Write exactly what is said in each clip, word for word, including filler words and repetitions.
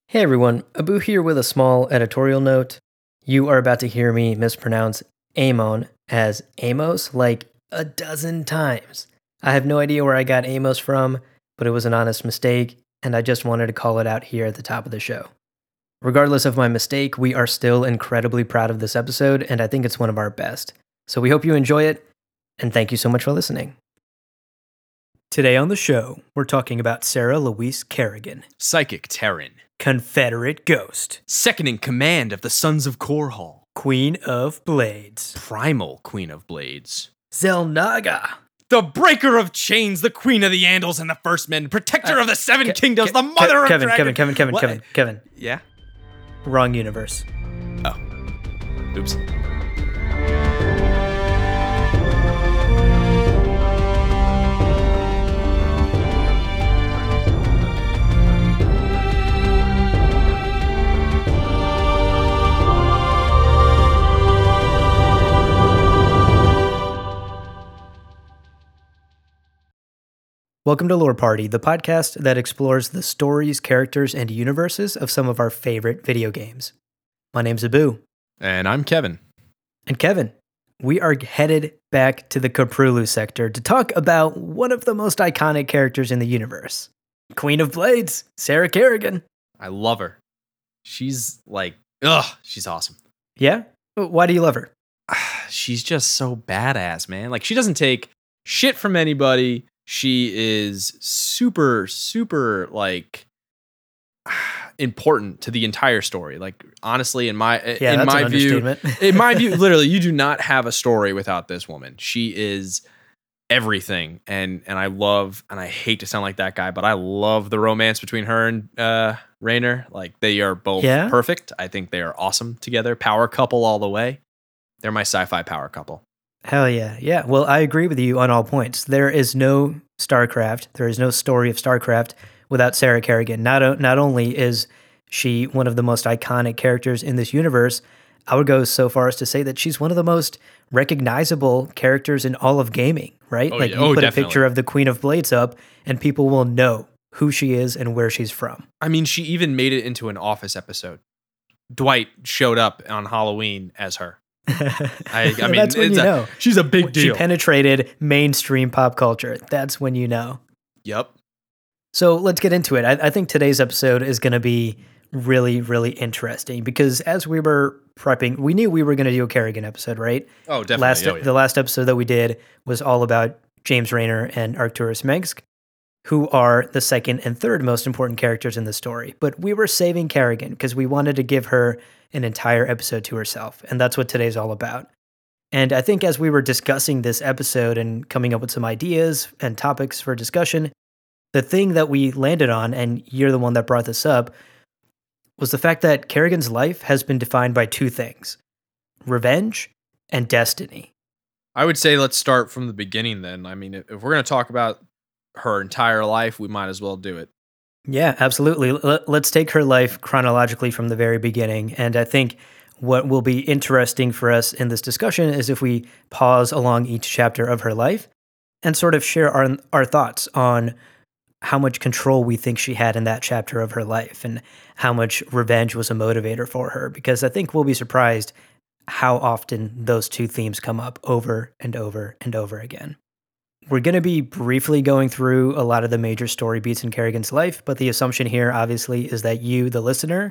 Hey everyone, Abu here with a small editorial note. You are about to hear me mispronounce Amon as Amos like a dozen times. I have no idea where I got Amos from, but it was an honest mistake, and I just wanted to call it out here at the top of the show. Regardless of my mistake, we are still incredibly proud of this episode, and I think it's one of our best. So we hope you enjoy it, and thank you so much for listening. Today on the show, we're talking about Sarah Louise Kerrigan, Psychic Terran, Confederate Ghost, second in command of the Sons of Korhal, Queen of Blades, Primal Queen of Blades, Xel'Naga, the Breaker of Chains, the Queen of the Andals and the First Men, Protector Uh, of the Seven Ke- Kingdoms, Ke- the Mother Ke- of Kevin, Dragons. Kevin, Kevin, Kevin, What? Kevin, Kevin. Yeah? Wrong universe. Oh. Oops. Welcome to Lore Party, the podcast that explores the stories, characters, and universes of some of our favorite video games. My name's Abu. And I'm Kevin. And Kevin, we are headed back to the Koprulu sector to talk about one of the most iconic characters in the universe. Queen of Blades, Sarah Kerrigan. I love her. She's like, ugh, she's awesome. Yeah? Why do you love her? She's just so badass, man. Like, she doesn't take shit from anybody. She is super, super, like, important to the entire story. Like, honestly, in my Yeah, in that's my an view, understatement. in my view, literally, you do not have a story without this woman. She is everything, and and I love, and I hate to sound like that guy, but I love the romance between her and uh, Raynor. Like, they are both Yeah? perfect. I think they are awesome together. Power couple all the way. They're my sci-fi power couple. Hell yeah. Yeah. Well, I agree with you on all points. There is no StarCraft. There is no story of StarCraft without Sarah Kerrigan. Not, o- not only is she one of the most iconic characters in this universe, I would go so far as to say that she's one of the most recognizable characters in all of gaming, right? Oh, like yeah. you Oh, put definitely. a picture of the Queen of Blades up and people will know who she is and where she's from. I mean, she even made it into an Office episode. Dwight showed up on Halloween as her. I, I mean, That's when it's you a- know. she's a big She deal. penetrated mainstream pop culture. That's when you know. Yep. So let's get into it. I, I think today's episode is going to be really, really interesting because as we were prepping, we knew we were going to do a Kerrigan episode, right? Oh, definitely. Last Oh, yeah. The last episode that we did was all about James Raynor and Arcturus Mengsk, who are the second and third most important characters in the story. But we were saving Kerrigan because we wanted to give her an entire episode to herself, and that's what today's all about. And I think as we were discussing this episode and coming up with some ideas and topics for discussion, the thing that we landed on, and you're the one that brought this up, was the fact that Kerrigan's life has been defined by two things: revenge and destiny. I would say let's start from the beginning then. I mean, if if we're going to talk about her entire life, we might as well do it. Yeah, absolutely. L- Let's take her life chronologically from the very beginning. And I think what will be interesting for us in this discussion is if we pause along each chapter of her life and sort of share our, our thoughts on how much control we think she had in that chapter of her life and how much revenge was a motivator for her. Because I think we'll be surprised how often those two themes come up over and over and over again. We're going to be briefly going through a lot of the major story beats in Kerrigan's life, but the assumption here, obviously, is that you, the listener,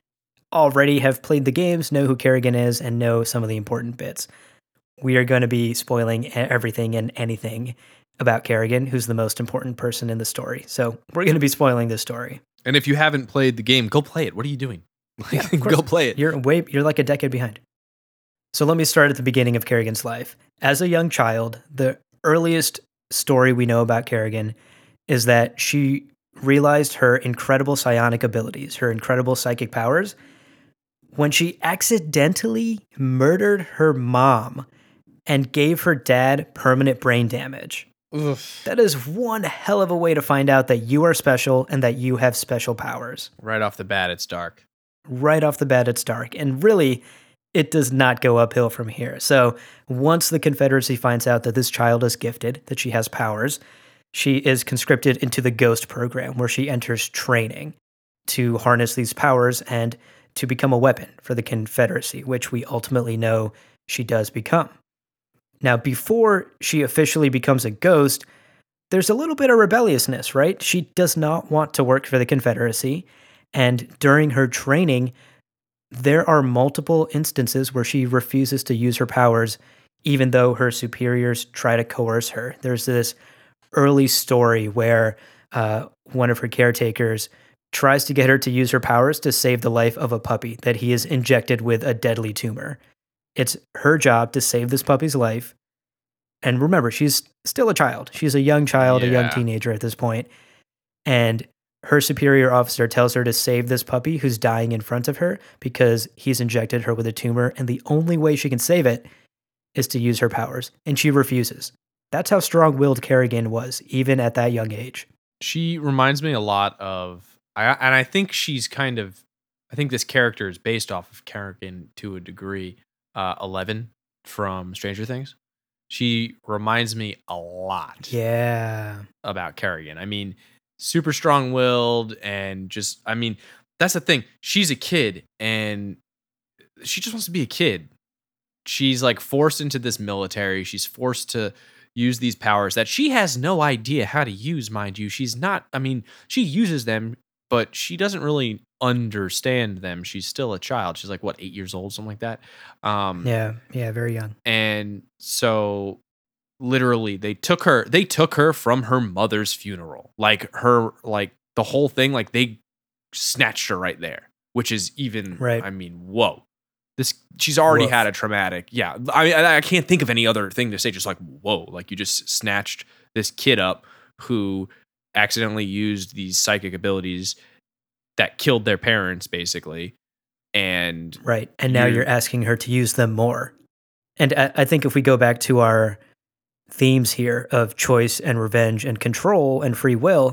already have played the games, know who Kerrigan is, and know some of the important bits. We are going to be spoiling e- everything and anything about Kerrigan, who's the most important person in the story. So we're going to be spoiling this story. And if you haven't played the game, go play it. What are you doing? Yeah, of course. Go play it. You're way, you're like a decade behind. So let me start at the beginning of Kerrigan's life. As a young child, the earliest story we know about Kerrigan is that she realized her incredible psionic abilities, her incredible psychic powers, when she accidentally murdered her mom and gave her dad permanent brain damage. Oof. That is one hell of a way to find out that you are special and that you have special powers. Right off the bat, it's dark. Right off the bat, it's dark. And really, it does not go uphill from here. So once the Confederacy finds out that this child is gifted, that she has powers, she is conscripted into the Ghost program, where she enters training to harness these powers and to become a weapon for the Confederacy, which we ultimately know she does become. Now, before she officially becomes a ghost, there's a little bit of rebelliousness, right? She does not want to work for the Confederacy. And during her training, there are multiple instances where she refuses to use her powers, even though her superiors try to coerce her. There's this early story where uh, one of her caretakers tries to get her to use her powers to save the life of a puppy that he is injected with a deadly tumor. It's her job to save this puppy's life. And remember, she's still a child. She's a young child, a young Yeah. teenager at this point. And her superior officer tells her to save this puppy who's dying in front of her because he's injected her with a tumor. And the only way she can save it is to use her powers. And she refuses. That's how strong-willed Kerrigan was, even at that young age. She reminds me a lot of, I, and I think she's kind of, I think this character is based off of Kerrigan to a degree. Uh, Eleven from Stranger Things. She reminds me a lot Yeah. about Kerrigan. I mean, super strong-willed and just, I mean, that's the thing. She's a kid and she just wants to be a kid. She's like forced into this military. She's forced to use these powers that she has no idea how to use, mind you. She's not, I mean, she uses them, but she doesn't really understand them. She's still a child. She's like, what, eight years old, something like that. Um, Yeah. Yeah. Very young. and so literally they took her, they took her from her mother's funeral. Like her, like the whole thing, like they snatched her right there, which is even, Right. I mean, whoa. This, she's already Woof. had a traumatic. Yeah. I mean, I I can't think of any other thing to say. Just like, whoa, like you just snatched this kid up who accidentally used these psychic abilities that killed their parents, basically. And Right. And now you're- you're asking her to use them more. And I, I think if we go back to our themes here of choice and revenge and control and free will,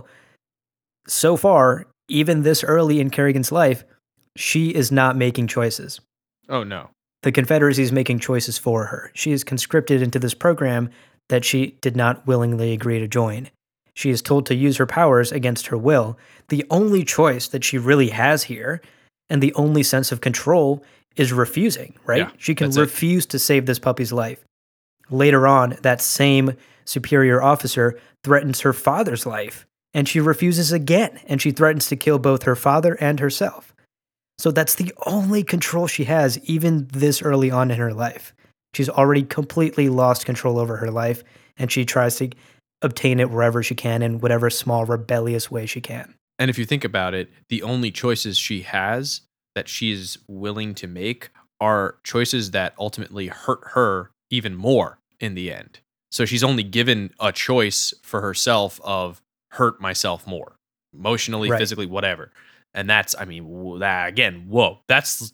so far, even this early in Kerrigan's life, she is not making choices. oh no. The Confederacy is making choices for her. She is conscripted into this program that she did not willingly agree to join. She is told to use her powers against her will. The only choice that she really has here, and the only sense of control, is refusing, right? Yeah, she can that's it. refuse to save this puppy's life. Later on, that same superior officer threatens her father's life, and she refuses again, and she threatens to kill both her father and herself. So that's the only control she has, even this early on in her life. She's already completely lost control over her life, and she tries to obtain it wherever she can in whatever small rebellious way she can. And if you think about it, the only choices she has that she's willing to make are choices that ultimately hurt her even more in the end. So she's only given a choice for herself of hurt myself more, emotionally, Right. physically, whatever. And that's, I mean, wh- that again, whoa, that's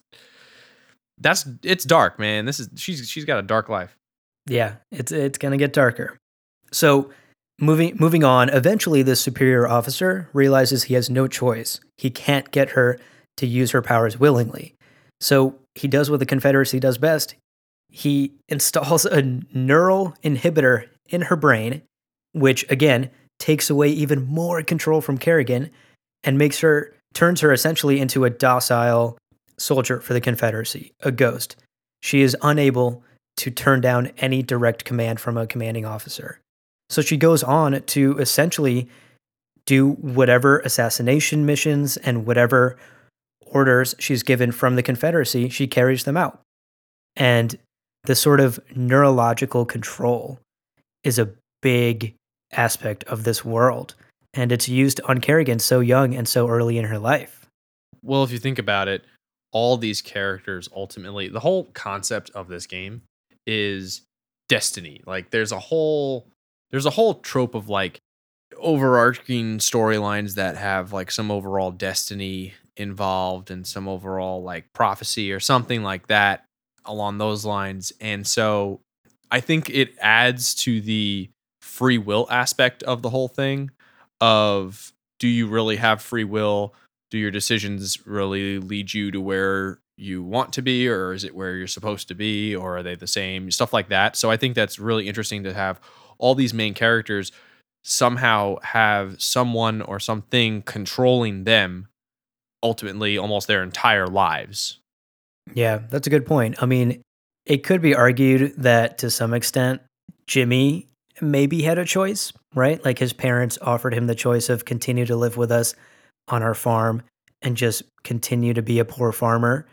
that's it's dark, man. This is she's she's got a dark life. Yeah, it's it's gonna get darker. So moving moving on, eventually this superior officer realizes he has no choice. He can't get her to use her powers willingly. So he does what the Confederacy does best. He installs a neural inhibitor in her brain, which again takes away even more control from Kerrigan and makes her turns her essentially into a docile soldier for the Confederacy, a ghost. She is unable to turn down any direct command from a commanding officer. So she goes on to essentially do whatever assassination missions and whatever orders she's given from the Confederacy, she carries them out. And the sort of neurological control is a big aspect of this world. And it's used on Kerrigan so young and so early in her life. Well, if you think about it, all these characters ultimately, the whole concept of this game is destiny. Like there's a whole there's a whole trope of like overarching storylines that have like some overall destiny involved and some overall like prophecy or something like that along those lines. And so I think it adds to the free will aspect of the whole thing of, do you really have free will? Do your decisions really lead you to where you want to be, or is it where you're supposed to be, or are they the same? Stuff like that. So I think that's really interesting to have all these main characters somehow have someone or something controlling them ultimately almost their entire lives. Yeah, that's a good point. I mean, it could be argued that to some extent, Jimmy maybe had a choice, right? Like his parents offered him the choice of continue to live with us on our farm and just continue to be a poor farmer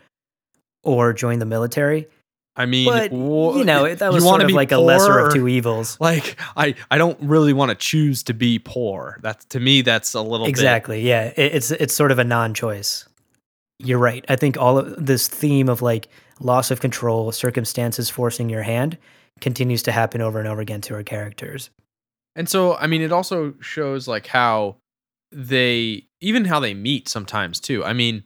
or join the military. I mean, But, you wha- know, that you was want sort to of be like a poor, lesser of or- two evils. like I, I don't really want to choose to be poor. That's to me, that's a little Exactly. Yeah. It, it's it's sort of a non-choice. You're right. I think all of this theme of like loss of control, circumstances forcing your hand continues to happen over and over again to our characters. bit. And so, I mean, it also shows like how they, even how they meet sometimes too. I mean,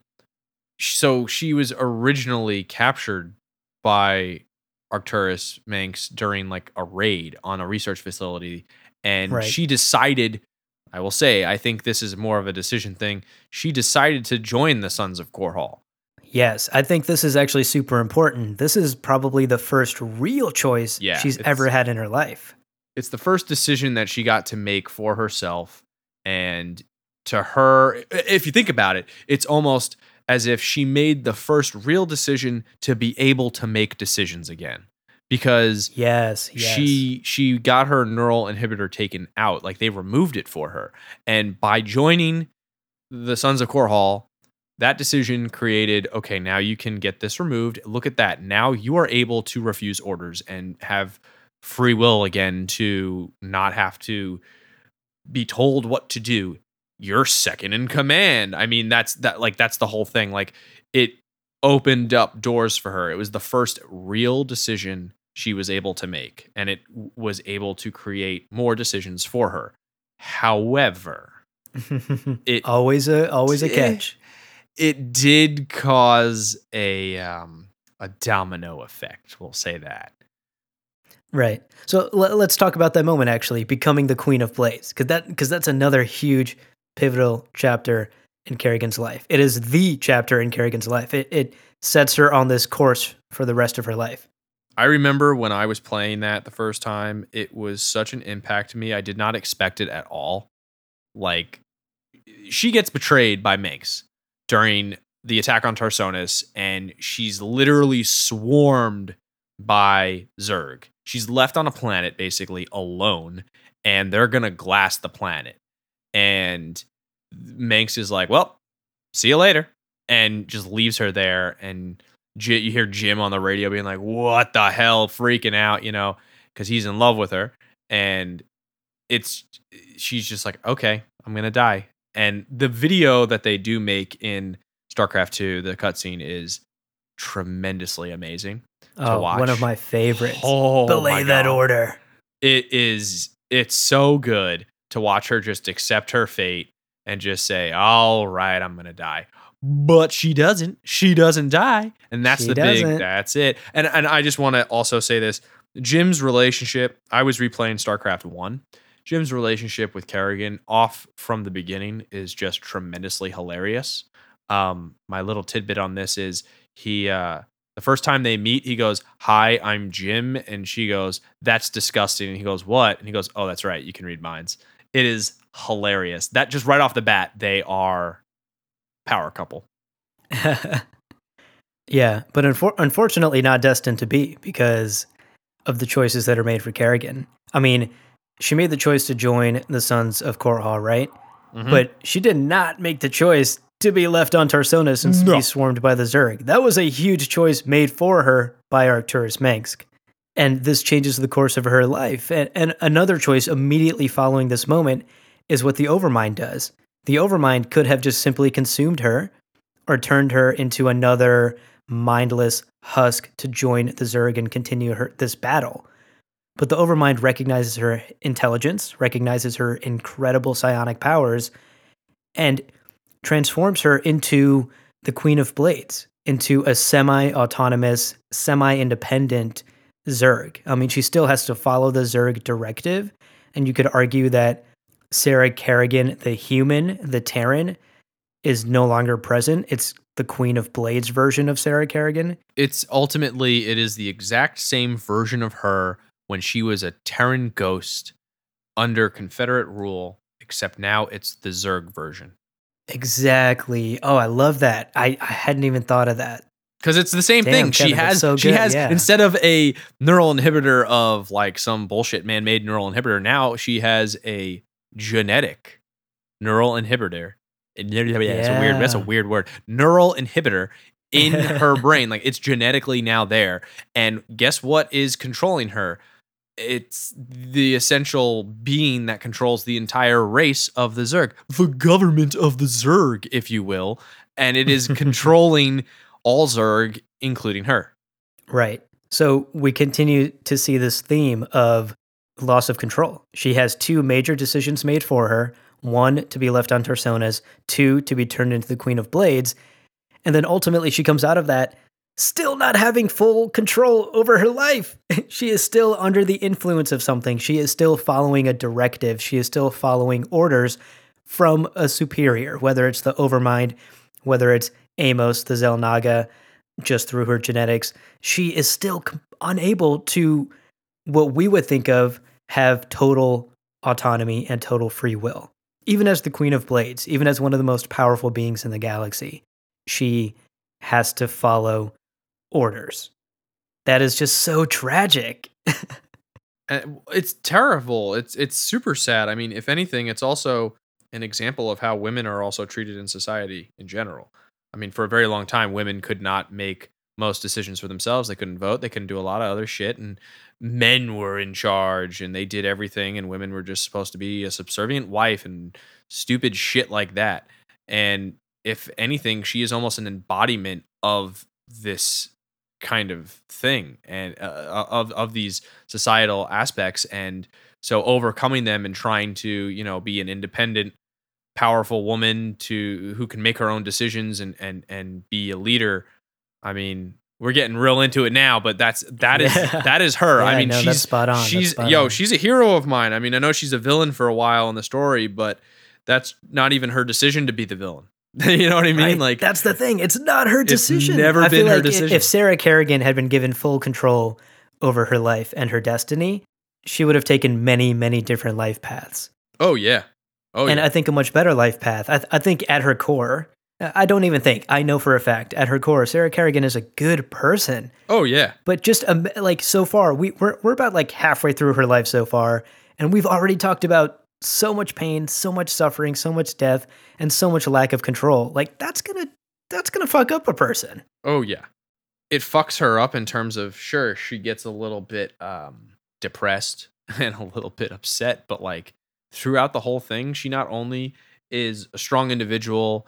so she was originally captured by Arcturus Manx during like a raid on a research facility, and Right. she decided, I will say, I think this is more of a decision thing. She decided to join the Sons of Korhal. Yes, I think this is actually super important. This is probably the first real choice Yeah, she's it's- ever had in her life. It's the first decision that she got to make for herself, and to her, if you think about it, it's almost as if she made the first real decision to be able to make decisions again, because Yes, yes. she she got her neural inhibitor taken out, like they removed it for her, and by joining the Sons of Korhal, that decision created, okay, now you can get this removed. Look at that, now you are able to refuse orders and have free will again, to not have to be told what to do. You're second in command. I mean, that's that like that's the whole thing. Like, it opened up doors for her. It was the first real decision she was able to make, and it w- was able to create more decisions for her. However, it always a always a did- catch. it did cause a um a domino effect, we'll say that. Right. So l- let's talk about that moment actually, becoming the Queen of Blades, because that because that's another huge pivotal chapter in Kerrigan's life. It is the chapter in Kerrigan's life. It it sets her on this course for the rest of her life. I remember when I was playing that the first time, it was such an impact to me. I did not expect it at all. Like, she gets betrayed by Manx during the attack on Tarsonis, and she's literally swarmed by Zerg. She's left on a planet basically alone, and they're gonna glass the planet. And Manx is like, "Well, see you later," and just leaves her there. And J- you hear Jim on the radio being like, "What the hell?" Freaking out, you know, because he's in love with her. And it's she's just like, "Okay, I'm gonna die." And the video that they do make in StarCraft two, the cutscene, is tremendously amazing to Oh, watch. one of my favorites. Oh, Belay my that God. order. It is it's so good to watch her just accept her fate and just say, "All right, I'm gonna die." But she doesn't. She doesn't die, and that's She the doesn't. big. That's it. And and I just want to also say this: Jim's relationship. I was replaying StarCraft one. Jim's relationship with Kerrigan off from the beginning is just tremendously hilarious. Um, my little tidbit on this is he. Uh, the first time they meet, he goes, "Hi, I'm Jim," and she goes, "That's disgusting." And he goes, "What?" And he goes, "Oh, that's right. You can read minds." It is hilarious. That just right off the bat, they are power couple. Yeah, but unfor- unfortunately not destined to be because of the choices that are made for Kerrigan. I mean, she made the choice to join the Sons of Korhal, right? Mhm. But she did not make the choice to be left on Tarsonis and No. be swarmed by the Zerg. That was a huge choice made for her by Arcturus Mengsk. And this changes the course of her life. And, and another choice immediately following this moment is what the Overmind does. The Overmind could have just simply consumed her or turned her into another mindless husk to join the Zerg and continue her, this battle. But the Overmind recognizes her intelligence, recognizes her incredible psionic powers, and transforms her into the Queen of Blades, into a semi-autonomous, semi-independent Zerg. I mean, she still has to follow the Zerg directive, and you could argue that Sarah Kerrigan, the human, the Terran, is no longer present. It's the Queen of Blades version of Sarah Kerrigan. It's ultimately it is the exact same version of her when she was a Terran ghost under Confederate rule, except now it's the Zerg version. Exactly. Oh, I love that. I, I hadn't even thought of that. Because it's the same Damn, thing. She Kevin, that's has so she good, has yeah. instead of a neural inhibitor of like some bullshit man-made neural inhibitor, now she has a genetic neural inhibitor. It's a weird, that's a Yeah. weird word. Neural inhibitor in her brain. Like it's genetically now there. And guess what is controlling her? It's the essential being that controls the entire race of the Zerg, the government of the Zerg, if you will, and it is controlling all Zerg, including her. Right. So we continue to see this theme of loss of control. She has two major decisions made for her: one, to be left on Tarsonas; two, to be turned into the Queen of Blades. And then ultimately she comes out of that still not having full control over her life. She is still under the influence of something. She is still following a directive. She is still following orders from a superior, whether it's the Overmind, whether it's Amos, the Xel'Naga, just through her genetics. She is still com- unable to, what we would think of, have total autonomy and total free will. Even as the Queen of Blades, even as one of the most powerful beings in the galaxy, she has to follow orders. That is just so tragic. And it's terrible. It's it's super sad. I mean, if anything, it's also an example of how women are also treated in society in general. I mean, for a very long time, women could not make most decisions for themselves. They couldn't vote. They couldn't do a lot of other shit. And men were in charge and they did everything. And women were just supposed to be a subservient wife and stupid shit like that. And if anything, she is almost an embodiment of this kind of thing and uh, of of these societal aspects. And so overcoming them and trying to, you know, be an independent, powerful woman to who can make her own decisions and and and be a leader. I mean, we're getting real into it now, but that's that is Yeah. that is her. Yeah, I mean, no, that's she's spot on. That's she's spot yo, on. she's a hero of mine. I mean, I know she's a villain for a while in the story, but that's not even her decision to be the villain. You know what I mean? Right. Like That's the thing. It's not her it's decision. never I feel been her like i- decision. if Sarah Kerrigan had been given full control over her life and her destiny, she would have taken many, many different life paths. Oh yeah. Oh And yeah. I think a much better life path. I, th- I think at her core, I don't even think, I know for a fact, at her core, Sarah Kerrigan is a good person. Oh yeah. But just um, like so far, we, we're, we're about like halfway through her life so far. And we've already talked about so much pain, so much suffering, so much death, and so much lack of control. Like that's gonna that's gonna fuck up a person. Oh yeah. It fucks her up in terms of, sure, she gets a little bit um depressed and a little bit upset, but like throughout the whole thing, she not only is a strong individual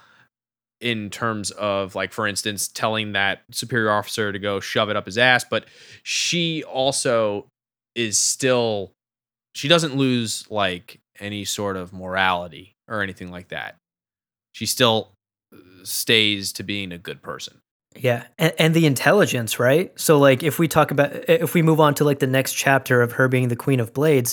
in terms of, like, for instance, telling that superior officer to go shove it up his ass, but she also is still, she doesn't lose like any sort of morality or anything like that. She still uh, stays to being a good person. Yeah, and, and the intelligence, right? So like if we talk about if we move on to like the next chapter of her being the Queen of Blades,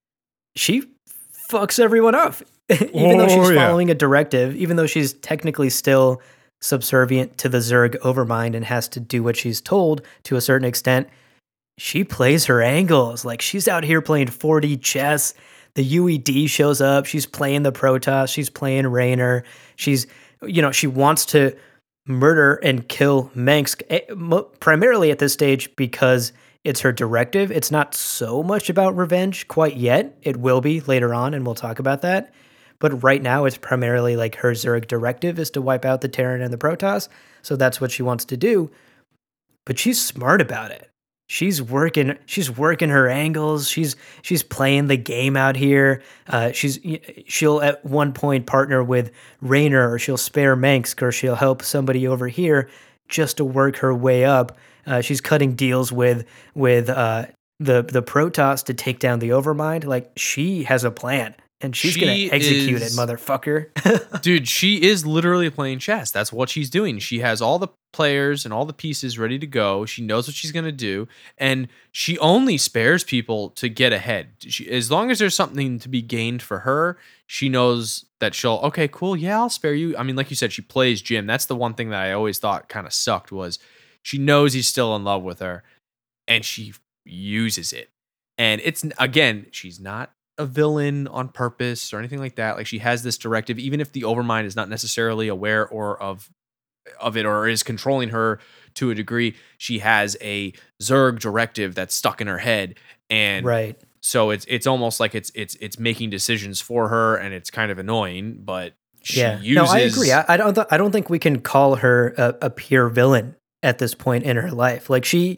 she fucks everyone up. Even though she's Oh, yeah. following a directive, even though she's technically still subservient to the Zerg Overmind and has to do what she's told to a certain extent, she plays her angles. Like she's out here playing four D chess. The U E D shows up. She's playing the Protoss. She's playing Raynor. She's, you know, she wants to murder and kill Mengsk eh, mo- primarily at this stage because it's her directive. It's not so much about revenge quite yet. It will be later on, and we'll talk about that. But right now, it's primarily like her Zerg directive is to wipe out the Terran and the Protoss. So that's what she wants to do. But she's smart about it. She's working. She's working her angles. She's she's playing the game out here. Uh, she's she'll at one point partner with Raynor, or she'll spare Mengsk, or she'll help somebody over here just to work her way up. Uh, she's cutting deals with with uh, the the Protoss to take down the Overmind. Like she has a plan, and she's gonna She execute is it, motherfucker. Dude, she is literally playing chess. That's what she's doing. She has all the players and all the pieces ready to go. She knows what she's going to do. And she only spares people to get ahead. She, as long as there's something to be gained for her, she knows that she'll, okay, cool. Yeah, I'll spare you. I mean, like you said, she plays Jim. That's the one thing that I always thought kind of sucked was she knows he's still in love with her and she uses it. And it's, again, she's not a villain on purpose or anything like that. Like, she has this directive, even if the Overmind is not necessarily aware or of of it or is controlling her to a degree. She has a Zerg directive that's stuck in her head, and right. So it's it's almost like it's it's it's making decisions for her, and it's kind of annoying. But she yeah, uses. no, I agree. I, I don't. Th- I don't think we can call her a, a pure villain at this point in her life. Like, she,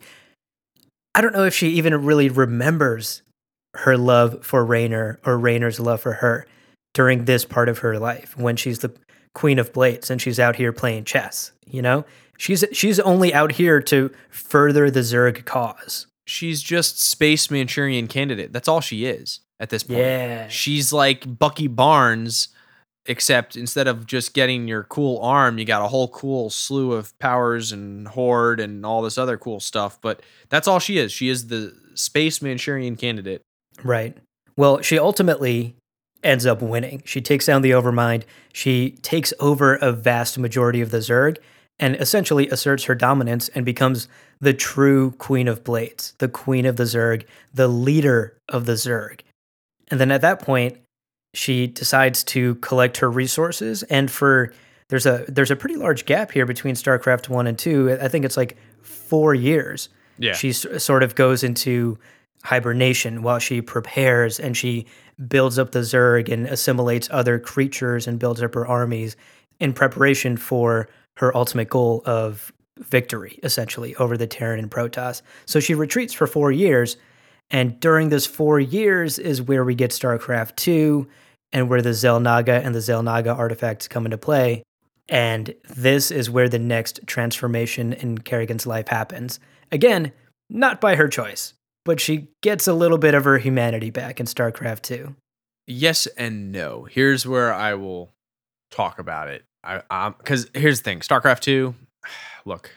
I don't know if she even really remembers her love for Raynor or Raynor's love for her during this part of her life when she's the Queen of Blades and she's out here playing chess. You know, she's she's only out here to further the Zerg cause. She's just Space Manchurian Candidate. That's all she is at this point. Yeah. She's like Bucky Barnes, except instead of just getting your cool arm, you got a whole cool slew of powers and horde and all this other cool stuff. But that's all she is. She is the Space Manchurian Candidate. Right. Well, she ultimately ends up winning. She takes down the Overmind. She takes over a vast majority of the Zerg and essentially asserts her dominance and becomes the true Queen of Blades, the Queen of the Zerg, the leader of the Zerg. And then at that point, she decides to collect her resources. And for there's a there's a pretty large gap here between StarCraft one and two. I think it's like four years. Yeah. She s- sort of goes into hibernation while she prepares and she builds up the Zerg and assimilates other creatures and builds up her armies in preparation for her ultimate goal of victory, essentially, over the Terran and Protoss. So she retreats for four years, and during this four years is where we get StarCraft two, and where the Xel'Naga and the Xel'Naga artifacts come into play. And this is where the next transformation in Kerrigan's life happens. Again, not by her choice, but she gets a little bit of her humanity back in StarCraft two. Yes and no. Here's where I will talk about it. I um because here's the thing, StarCraft two. Look,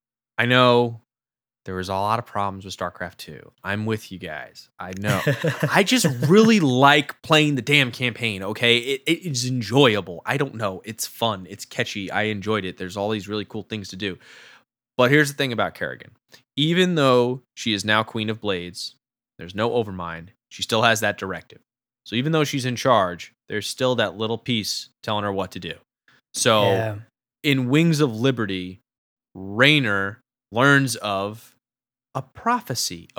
I know there was a lot of problems with StarCraft two. I'm with you guys. I know. I just really like playing the damn campaign, okay? It, it is enjoyable. I don't know. It's fun. It's catchy. I enjoyed it. There's all these really cool things to do. But here's the thing about Kerrigan. Even though she is now Queen of Blades, there's no Overmind, she still has that directive. So even though she's in charge, there's still that little piece telling her what to do. So Yeah. in Wings of Liberty, Raynor learns of a prophecy.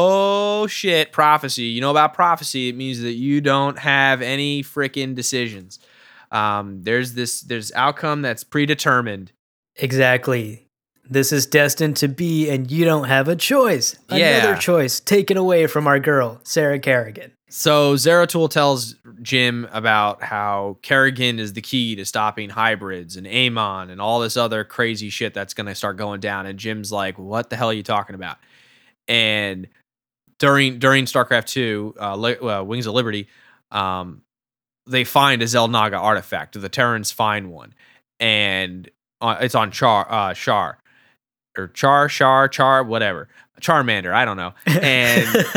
Oh shit, prophecy. You know about prophecy, it means that you don't have any freaking decisions. Um, there's this there's outcome that's predetermined. Exactly. This is destined to be, and you don't have a choice. Yeah. Another choice taken away from our girl, Sarah Kerrigan. So Zeratul tells Jim about how Kerrigan is the key to stopping hybrids and Amon and all this other crazy shit that's going to start going down. And Jim's like, what the hell are you talking about? And during during StarCraft two, uh, Li- uh, Wings of Liberty, um, they find a Xel'Naga artifact. The Terrans find one. And uh, it's on Char, uh, Char. Or Char, Char, Char, whatever. Charmander, I don't know. And...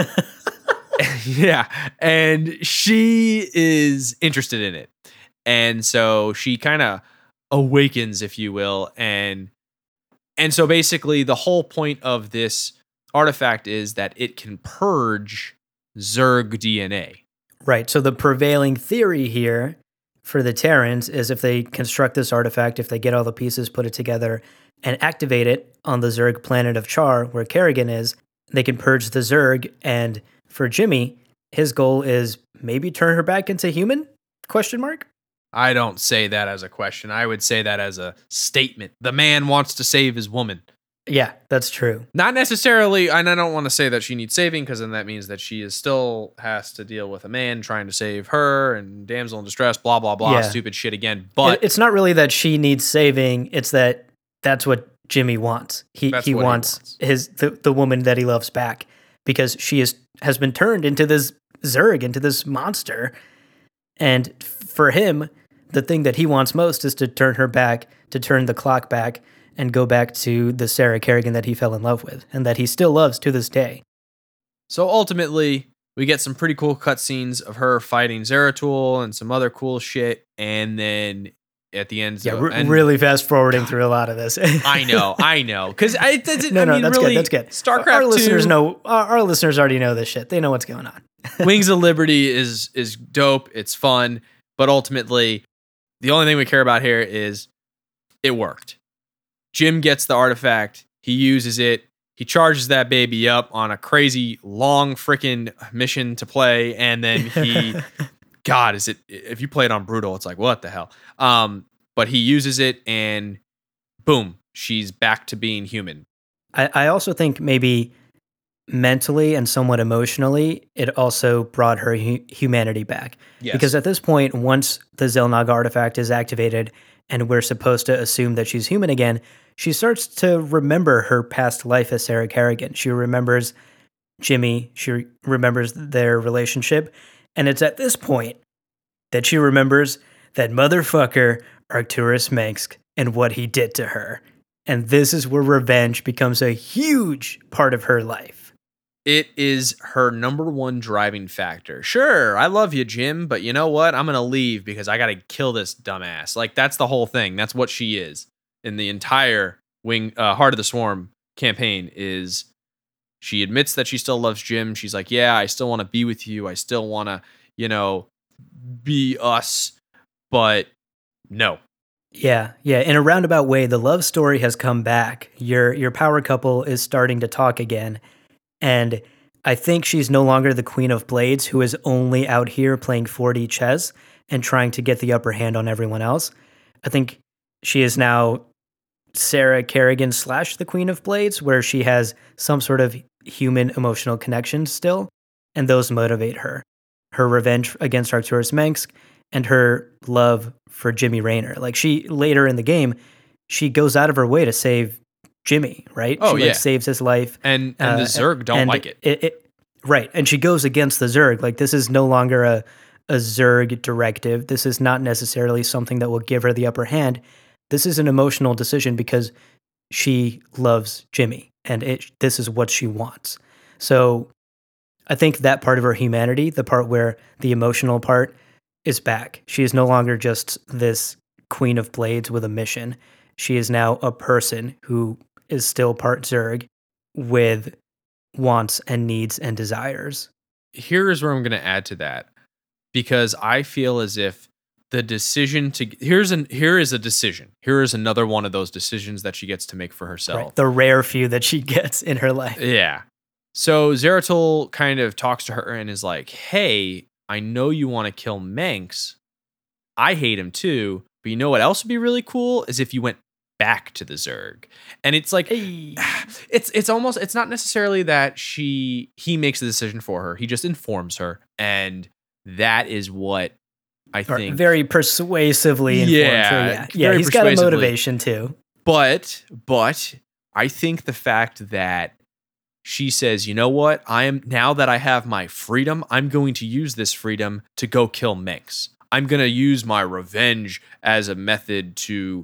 yeah, and she is interested in it. And so she kind of awakens, if you will, and and so basically the whole point of this artifact is that it can purge Zerg D N A. Right, so the prevailing theory here for the Terrans is if they construct this artifact, if they get all the pieces, put it together, and activate it on the Zerg planet of Char, where Kerrigan is, they can purge the Zerg. And for Jimmy, his goal is maybe turn her back into human? Question mark? I don't say that as a question. I would say that as a statement. The man wants to save his woman. Yeah, that's true. Not necessarily, and I don't want to say that she needs saving, because then that means that she is still has to deal with a man trying to save her and damsel in distress, blah, blah, blah, Yeah. stupid shit again. But It- it's not really that she needs saving, it's that that's what Jimmy wants. He That's he what he wants, wants. his the, the woman that he loves back, because she is has been turned into this Zerg, into this monster. And for him, the thing that he wants most is to turn her back, to turn the clock back, and go back to the Sarah Kerrigan that he fell in love with, and that he still loves to this day. so ultimately, we get some pretty cool cutscenes of her fighting Zeratul and some other cool shit. And then at the end, Yeah, so- re- and really fast forwarding through a lot of this. I know, I know. Because I, that's, No, I no, mean, that's really, good. That's good. StarCraft our two, listeners know. Our, our listeners already know this shit. They know what's going on. Wings of Liberty is is dope. It's fun, but ultimately, the only thing we care about here is it worked. Jim gets the artifact. He uses it. He charges that baby up on a crazy long freaking mission to play, and then he, God, is it? If you play it on brutal, it's like what the hell. Um, but he uses it, and boom, she's back to being human. I, I also think maybe mentally and somewhat emotionally, it also brought her hu- humanity back. Yes. Because at this point, once the Xel'Naga artifact is activated and we're supposed to assume that she's human again, she starts to remember her past life as Sarah Kerrigan. She remembers Jimmy. She re- remembers their relationship. And it's at this point that she remembers that motherfucker Arcturus Mengsk and what he did to her. And this is where revenge becomes a huge part of her life. It is her number one driving factor. Sure, I love you, Jim, but you know what? I'm going to leave because I got to kill this dumbass. Like, that's the whole thing. That's what she is in the entire Wing uh, Heart of the Swarm campaign is she admits that she still loves Jim. She's like, yeah, I still want to be with you. I still want to, you know, be us, but no. Yeah, yeah. In a roundabout way, the love story has come back. Your your power couple is starting to talk again. And I think she's no longer the Queen of Blades who is only out here playing four D chess and trying to get the upper hand on everyone else. I think she is now Sarah Kerrigan slash the Queen of Blades, where she has some sort of human emotional connection still, and those motivate her. Her revenge against Arcturus Mengsk and her love for Jimmy Raynor. Like she later in the game, she goes out of her way to save Jimmy, right? Oh, she yeah. like saves his life. And and uh, the Zerg don't like it. It, it. Right. And she goes against the Zerg. Like this is no longer a, a Zerg directive. This is not necessarily something that will give her the upper hand. This is an emotional decision because she loves Jimmy and it, this is what she wants. So I think that part of her humanity, the part where the emotional part is back. She is no longer just this Queen of Blades with a mission. She is now a person who is still part Zerg with wants and needs and desires. Here is where I'm going to add to that because I feel as if the decision to here's an here is a decision. Here is another one of those decisions that she gets to make for herself. Right. The rare few that she gets in her life. Yeah. So Zeratul kind of talks to her and is like, "Hey, I know you want to kill Mengsk. I hate him too, but you know what else would be really cool is if you went back to the Zerg." And it's like hey. it's it's almost it's not necessarily that she he makes the decision for her. He just informs her, and that is what I think or very persuasively informs yeah, her. Yeah, yeah, he's got a motivation too. But but I think the fact that she says, "You know what? I am now that I have my freedom, I'm going to use this freedom to go kill Mengsk. I'm going to use my revenge as a method to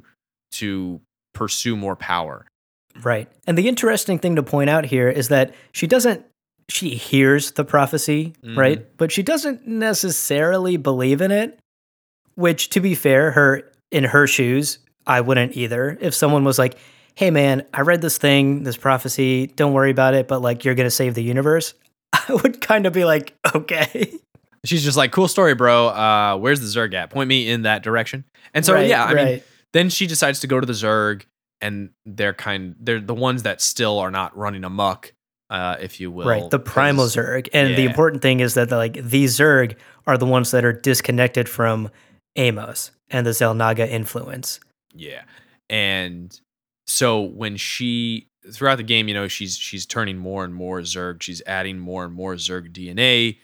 to pursue more power." Right. And the interesting thing to point out here is that she doesn't she hears the prophecy, mm-hmm. right? But she doesn't necessarily believe in it, which to be fair, her in her shoes, I wouldn't either. If someone was like, "Hey man, I read this thing, this prophecy, don't worry about it, but like you're going to save the universe." I would kind of be like, "Okay." She's just like, "Cool story, bro. Uh, where's the Zerg at? Point me in that direction." And so, right, yeah, I right. mean, then she decides to go to the Zerg, and they're kind, they're the ones that still are not running amok, uh, if you will. Right, the primal Zerg. And yeah. the important thing is that like these Zerg are the ones that are disconnected from Amos and the Xel'Naga influence. Yeah, and so when she throughout the game, you know, she's she's turning more and more Zerg. She's adding more and more Zerg D N A.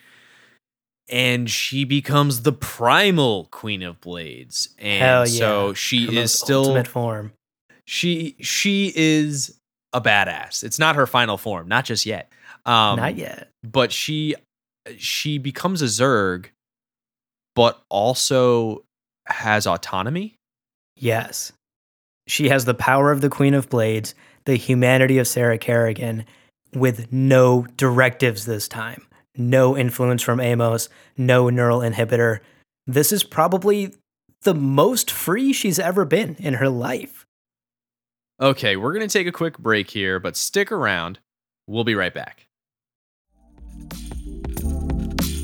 And she becomes the primal Queen of Blades. And Hell yeah. so she Her is most still ultimate form. She she is a badass. It's not her final form, not just yet. Um, not yet. But she she becomes a Zerg, but also has autonomy. Yes. She has the power of the Queen of Blades, the humanity of Sarah Kerrigan, with no directives this time. No influence from Amos, no neural inhibitor. This is probably the most free she's ever been in her life. Okay, we're going to take a quick break here, but stick around. We'll be right back.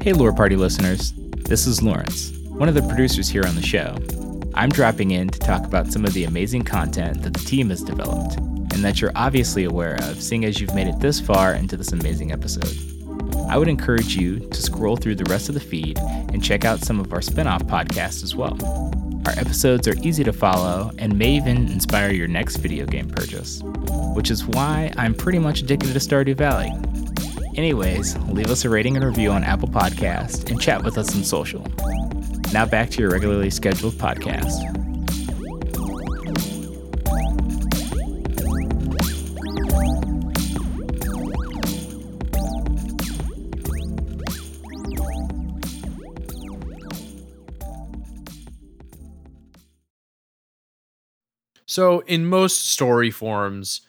Hey Lore Party listeners, this is Lawrence, one of the producers here on the show. I'm dropping in to talk about some of the amazing content that the team has developed, and that you're obviously aware of, seeing as you've made it this far into this amazing episode. I would encourage you to scroll through the rest of the feed and check out some of our spin-off podcasts as well. Our episodes are easy to follow and may even inspire your next video game purchase, which is why I'm pretty much addicted to Stardew Valley. Anyways, leave us a rating and review on Apple Podcasts and chat with us on social. Now back to your regularly scheduled podcast. So in most story forms,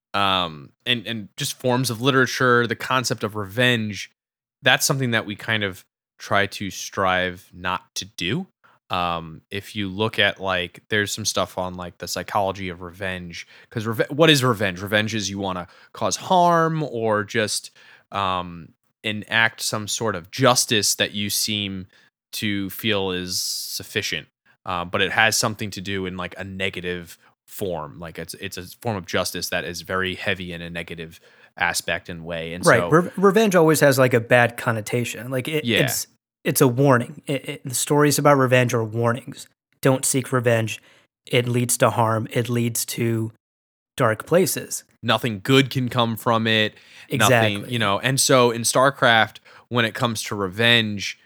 um, and, and just forms of literature, the concept of revenge, that's something that we kind of try to strive not to do. Um, if you look at like, there's some stuff on like the psychology of revenge, because reve- what is revenge? Revenge is you want to cause harm or just um, enact some sort of justice that you seem to feel is sufficient. Uh, but it has something to do in like a negative form. Like it's it's a form of justice that is very heavy in a negative aspect and way. And right, so, Re- revenge always has like a bad connotation. Like it, Yeah. it's it's a warning. It, it, the stories about revenge are warnings. Don't seek revenge. It leads to harm. It leads to dark places. nothing good can come from it. Exactly. Nothing, you know. And so in StarCraft, when it comes to revenge,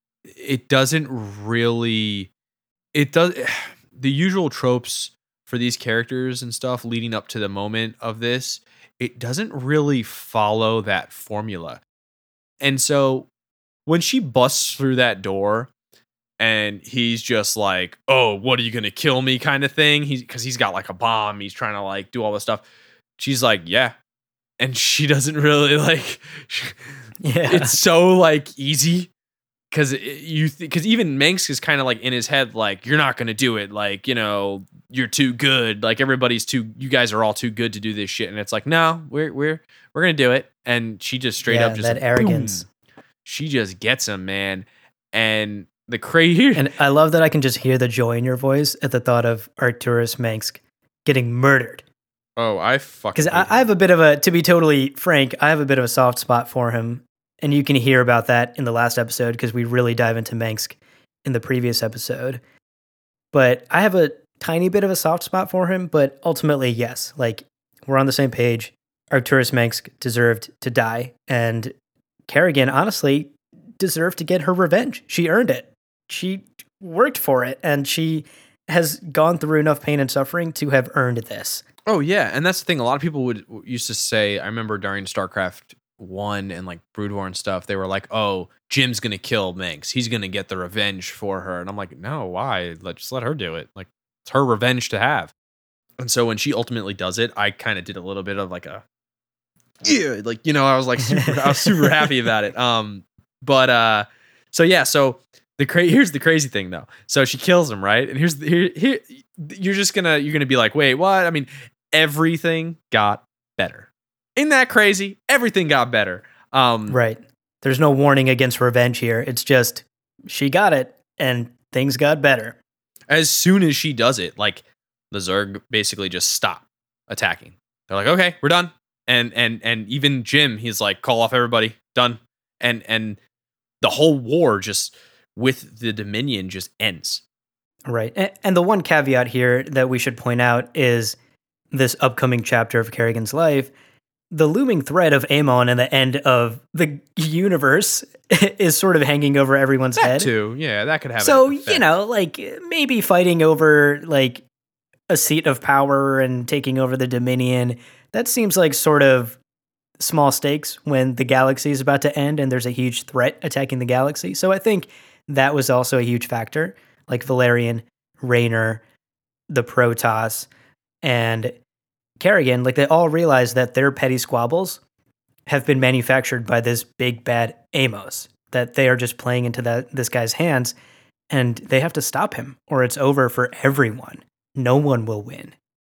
it doesn't really. It does the usual tropes for these characters and stuff leading up to the moment of this. It doesn't really follow that formula. And so when she busts through that door and he's just like, "Oh, what are you going to kill me?" kind of thing. He's cuz he's got like a bomb, he's trying to like do all this stuff. She's like, "Yeah." And she doesn't really like Yeah. it's so like easy cuz you th- cuz even Manx is kind of like in his head like, "You're not going to do it. Like, you know, you're too good. Like everybody's too you guys are all too good to do this shit." And it's like, "No, we're we're we're going to do it." And she just straight Yeah, up just that arrogance. boom. She just gets him, man. And the crazy And I love that I can just hear the joy in your voice at the thought of Arcturus Mansk getting murdered. Oh, I fucking Because I, I have a bit of a, to be totally frank, I have a bit of a soft spot for him. And you can hear about that in the last episode because we really dive into Mansk in the previous episode. But I have a tiny bit of a soft spot for him. But ultimately, yes, like we're on the same page. Arcturus Mansk deserved to die. And Kerrigan, honestly, deserved to get her revenge. She earned it. She worked for it. And she has gone through enough pain and suffering to have earned this. Oh yeah, and that's the thing. A lot of people would used to say. I remember during StarCraft One and like Brood War and stuff, they were like, "Oh, Jim's gonna kill Manx. He's gonna get the revenge for her." And I'm like, "No, why? Let just let her do it. Like it's her revenge to have." And so when she ultimately does it, I kind of did a little bit of like a yeah, like you know, I was like super, I was super happy about it. Um, but uh, so yeah, so the cra- here's the crazy thing though. So she kills him, right? And here's the, here here you're just gonna you're gonna be like, wait, what? I mean. Everything got better. Isn't that crazy? Everything got better. Um, Right. There's no warning against revenge here. It's just she got it and things got better. As soon as she does it, like the Zerg basically just stop attacking. They're like, okay, we're done. And and and even Jim, he's like, call off everybody, done. And and the whole war just with the Dominion just ends. Right. And, and the one caveat here that we should point out is this upcoming chapter of Kerrigan's life, the looming threat of Aemon and the end of the universe is sort of hanging over everyone's That head. too, yeah, that could have. So, an effect. you know, like maybe fighting over like a seat of power and taking over the Dominion, that seems like sort of small stakes when the galaxy is about to end and there's a huge threat attacking the galaxy. So I think that was also a huge factor, like Valerian, Raynor, the Protoss, and Kerrigan, like they all realize that their petty squabbles have been manufactured by this big bad Amos, that they are just playing into that this guy's hands, and they have to stop him or it's over for everyone. No one will win.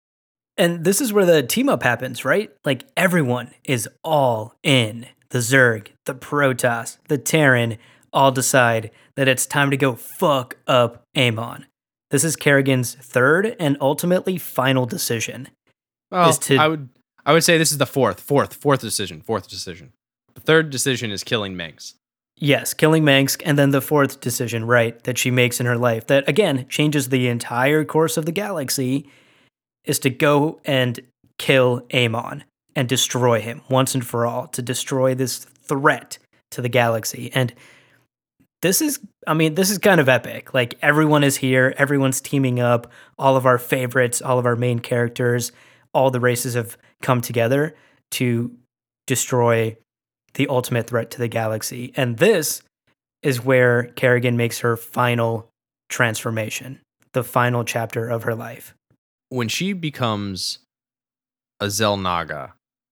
And this is where the team up happens, right? Like everyone is all in. The Zerg, the Protoss, the Terran, all decide that it's time to go fuck up Aemon. This is Kerrigan's third and ultimately final decision. Well, is to, I would I would say this is the fourth, fourth, fourth decision, fourth decision. The third decision is killing Mengsk. Yes, killing Mengsk, and then the fourth decision, right, that she makes in her life that, again, changes the entire course of the galaxy, is to go and kill Aemon and destroy him once and for all, to destroy this threat to the galaxy. And this is, I mean, this is kind of epic. Like, everyone is here, everyone's teaming up, all of our favorites, all of our main characters, all the races have come together to destroy the ultimate threat to the galaxy. And this is where Kerrigan makes her final transformation, the final chapter of her life. When she becomes a Xel'Naga,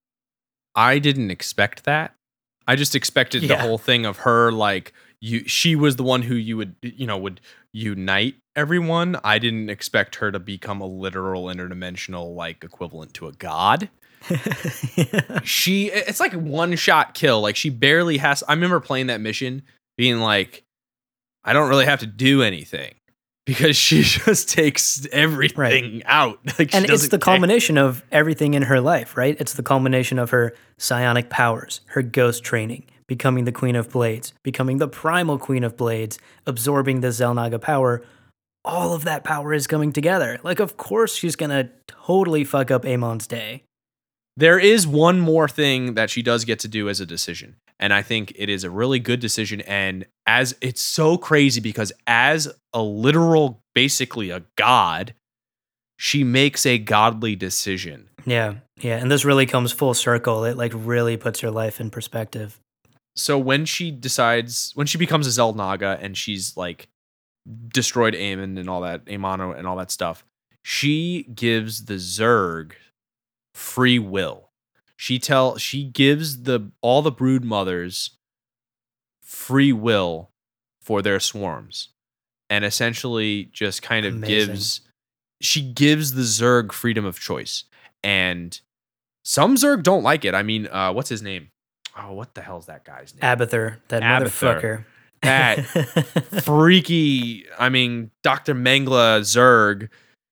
I didn't expect that. I just expected Yeah. the whole thing of her, like, you. She was the one who you would, you know, would unite everyone. I didn't expect her to become a literal interdimensional, like, equivalent to a god. Yeah. She, it's like one shot kill. Like, she barely has. I remember playing that mission being like, I don't really have to do anything because she just takes everything out. Like, she And it's doesn't the care. culmination of everything in her life, right? It's the culmination of her psionic powers, her ghost training, becoming the Queen of Blades, becoming the primal Queen of Blades, absorbing the Xel'Naga power. All of that power is coming together. Like, of course she's gonna totally fuck up Aemon's day. There is one more thing that she does get to do as a decision. And I think it is a really good decision. And as it's so crazy because as a literal, basically a god, she makes a godly decision. Yeah, yeah. And this really comes full circle. It like really puts her life in perspective. So when she decides, when she becomes a Xel'Naga and she's like destroyed Aemon and all that, Aemon and all that stuff, she gives the Zerg free will. She tell she gives the all the brood mothers free will for their swarms, and essentially just kind of Amazing. gives she gives the Zerg freedom of choice. And some Zerg don't like it. I mean, uh, what's his name? Oh, what the hell's that guy's name? Abathur, that Abathur. motherfucker. That freaky. I mean, Doctor Mengele Zerg.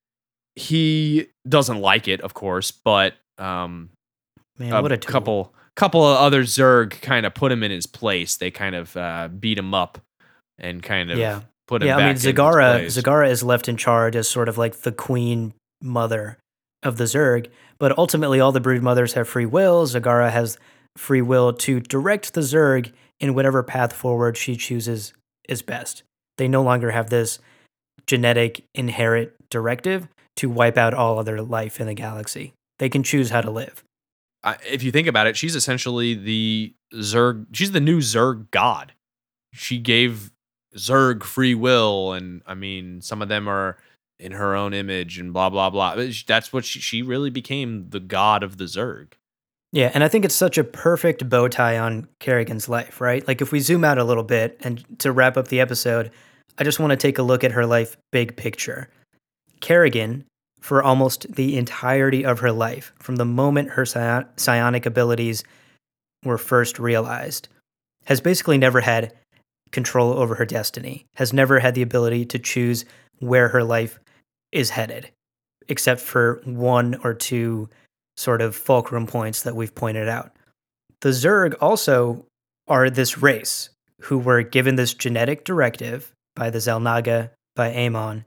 He doesn't like it, of course, but um, Man, a what a tool. couple couple of other Zerg kind of put him in his place. They kind of uh, beat him up and kind of Yeah. put him Yeah, back I mean, in his Zagara, place. Zagara is left in charge as sort of like the queen mother of the Zerg, but ultimately all the brood mothers have free will. Zagara has free will to direct the Zerg in whatever path forward she chooses is best. They no longer have this genetic inherent directive to wipe out all other life in the galaxy. They can choose how to live. I, if you think about it, she's essentially the Zerg. She's the new Zerg god. She gave Zerg free will, and I mean, some of them are in her own image, and blah blah blah. But she- That's what she, she really became, the god of the Zerg. Yeah, and I think it's such a perfect bow tie on Kerrigan's life, right? Like, if we zoom out a little bit and to wrap up the episode, I just want to take a look at her life big picture. Kerrigan, for almost the entirety of her life, from the moment her psi- psionic abilities were first realized, has basically never had control over her destiny, has never had the ability to choose where her life is headed, except for one or two sort of fulcrum points that we've pointed out. The Zerg also are this race who were given this genetic directive by the Xel'Naga, by Aemon,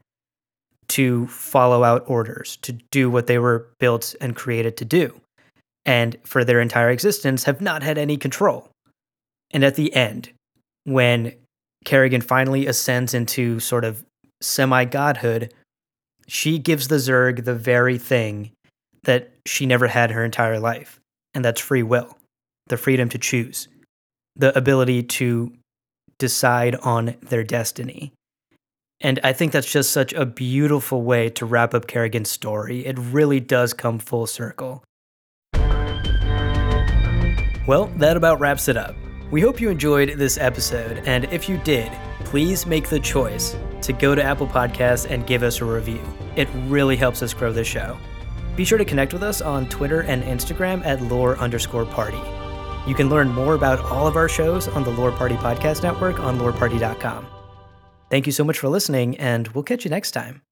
to follow out orders, to do what they were built and created to do, and for their entire existence have not had any control. And at the end, when Kerrigan finally ascends into sort of semi-godhood, she gives the Zerg the very thing that she never had her entire life, and that's free will, the freedom to choose, the ability to decide on their destiny. And I think that's just such a beautiful way to wrap up Kerrigan's story. It really does come full circle. Well, that about wraps it up. We hope you enjoyed this episode, and if you did, please make the choice to go to Apple Podcasts and give us a review. It really helps us grow the show. Be sure to connect with us on Twitter and Instagram at lore underscore party. You can learn more about all of our shows on the Lore Party Podcast Network on lore party dot com. Thank you so much for listening, and we'll catch you next time.